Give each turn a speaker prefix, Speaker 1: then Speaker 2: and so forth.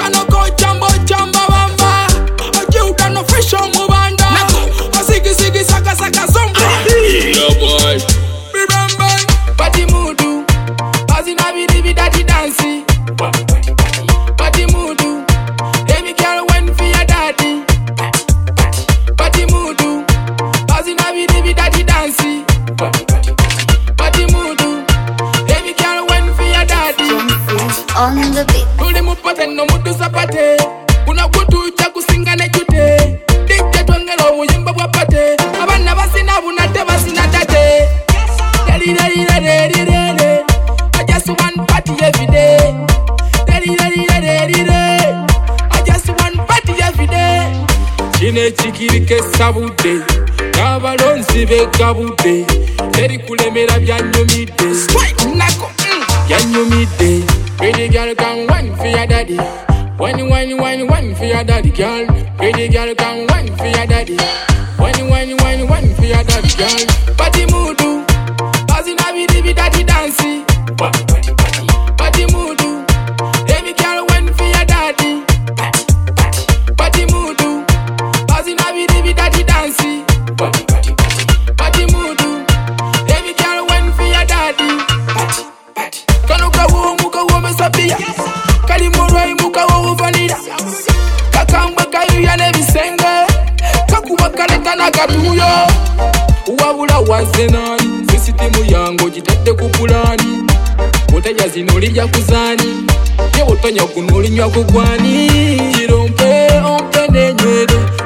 Speaker 1: Kano ko jambo jamba bamba. Oji ukano fresh on mubanda. Osigi sigi saka saka zomba.
Speaker 2: Yeah boy.
Speaker 1: Remember, party mudu. Azina bidi daddy dancing. Party mudu. Baby girl went for your daddy. Party mudu. Azina bidi daddy dancing. Party mudu. Baby girl went for your daddy.
Speaker 3: On the beat.
Speaker 1: Tuli mupate no mudu zapate. Kuna kutu cha kusinga ne jute. Dikte twangelo muyimba wapate. Abana basina bunate basina tate. Daddy daddy daddy daddy. I just want party every day. Daddy daddy daddy daddy. I just want party every day. Chine chikirike sabude. Kabalonzi be kabude. Eri kulemera byanyumide. Nako. Byanyumide. Pretty girl can wine for your daddy. Wine for your daddy, girl. Pretty girl can wine for your daddy. Wine for your daddy, girl. Party mudu. Azina bidi daddy dancing. Party mudu. Baby girl wine for your daddy. Party mudu. Azina bidi daddy dancing. Party mudu. Baby girl wine for your daddy. Kanuka wo mesapia. Kalimuroi muka wo vanilla. Kakamba kayu ya nebisenge. Kakuba kaleta na katuyo. Uwabula wansenani. Sisitimu yango jitete kupulani. Moteja zinuli ya kuzani. Ye wotonya kunuli nywa kugwani. Jirompe ompe nenyede.